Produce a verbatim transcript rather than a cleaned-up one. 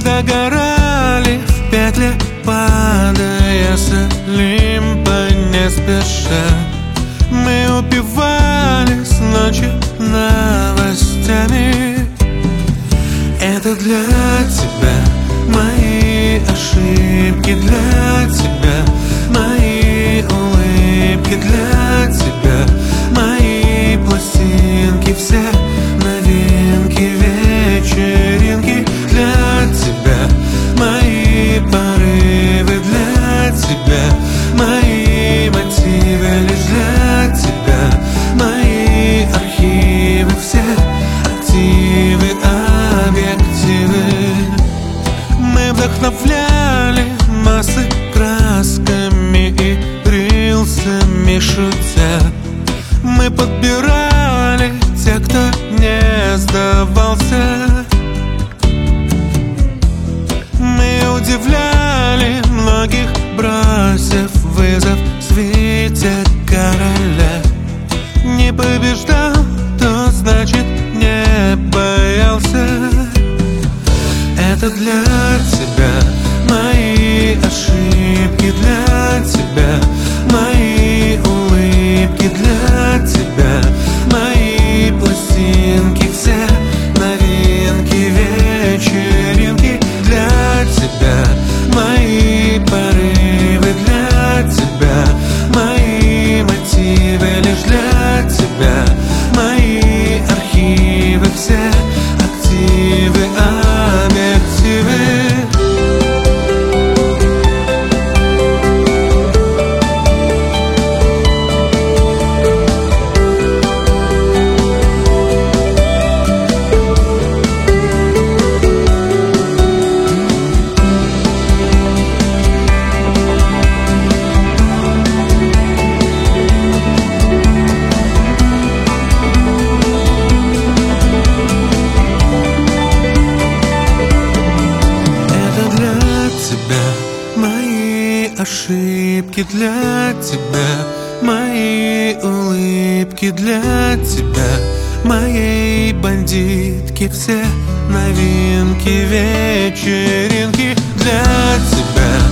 догорали в петле, падая с Олимпа не спеша. Мы упивались ночью новостями. Это для тебя мои ошибки, для тебя мои улыбки, для тебя мои пластинки, все новинки, вечеринки. Для тебя мои порывы, для тебя мои мотивы, лишь для тебя мои архивы, все активы, объективы. Мы вдохновляли массы красками и рилсами шутя. Мы подбирали тех, кто не сдавался. Мы удивляли многих, бросив вызов свите короля. Не побеждал, то значит не боялся. Это для тебя мои ошибки, для тебя мои улыбки, для тебя мои пластинки, все новинки, вечеринки. Для тебя мои порывы, для тебя мои мотивы, лишь для тебя мои архивы, все активы, объективы. Мои ошибки, для тебя мои улыбки, для тебя моей бандитки, все новинки, вечеринки. Для тебя